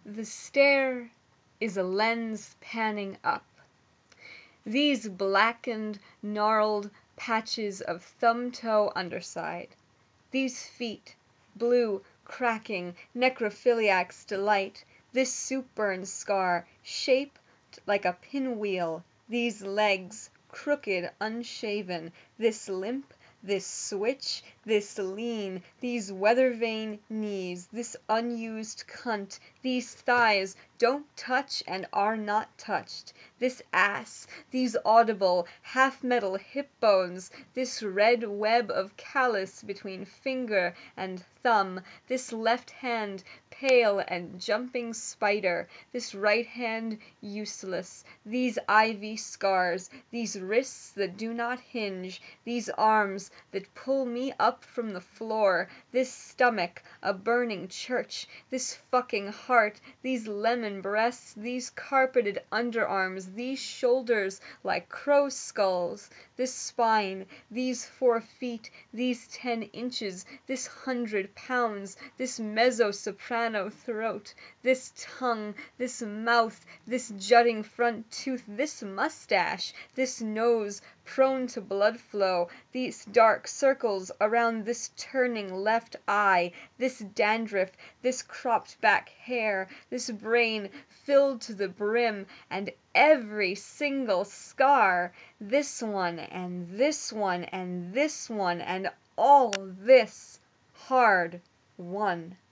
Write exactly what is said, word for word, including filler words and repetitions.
The stare is a lens panning up. These blackened, gnarled patches of thumb-toe underside, these feet, blue, cracking, necrophiliac's delight, this soup-burned scar, shaped like a pinwheel, these legs, crooked, unshaven, this limp, this switch, this lean, these weather-vane knees, this unused cunt, these thighs don't touch and are not touched, this ass, these audible, half-metal hip bones, this red web of callus between finger and thumb, this left hand pale and jumping spider, this right hand useless, these ivy scars, these wrists that do not hinge, these arms that pull me up from the floor, this stomach a burning church, this fucking heart, these lemon breasts, these carpeted underarms, these shoulders like crow skulls, this spine, these four feet, these ten inches, this hundred pounds, this mezzo-soprano throat, this tongue, this mouth, this jutting front tooth, this mustache, this nose prone to blood flow, these dark circles around this turning left eye, this dandruff, this cropped back hair, this brain filled to the brim, and every single scar, this one and this one and this one and all this hard won.